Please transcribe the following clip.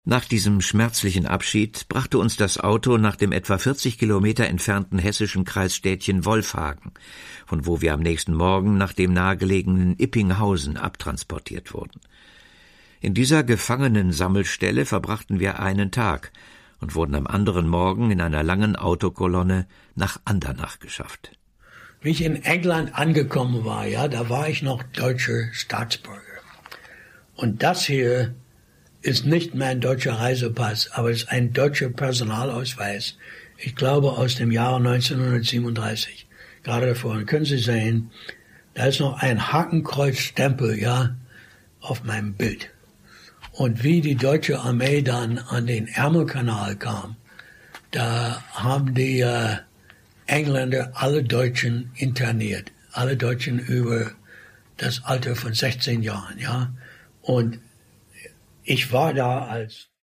Nach diesem schmerzlichen Abschied brachte uns das Auto nach dem etwa 40 Kilometer entfernten hessischen Kreisstädtchen Wolfhagen, von wo wir am nächsten Morgen nach dem nahegelegenen Ippinghausen abtransportiert wurden. In dieser Gefangenensammelstelle verbrachten wir einen Tag und wurden am anderen Morgen in einer langen Autokolonne nach Andernach geschafft. Wie ich in England angekommen war, da war ich noch deutscher Staatsbürger. Und das hier ist nicht mein deutscher Reisepass, aber es ist ein deutscher Personalausweis. Ich glaube aus dem Jahre 1937. Gerade davor. Und können Sie sehen, da ist noch ein Hakenkreuzstempel, auf meinem Bild. Und wie die deutsche Armee dann an den Ärmelkanal kam, da haben die Engländer alle Deutschen interniert. Alle Deutschen über das Alter von 16 Jahren, Und ich war da als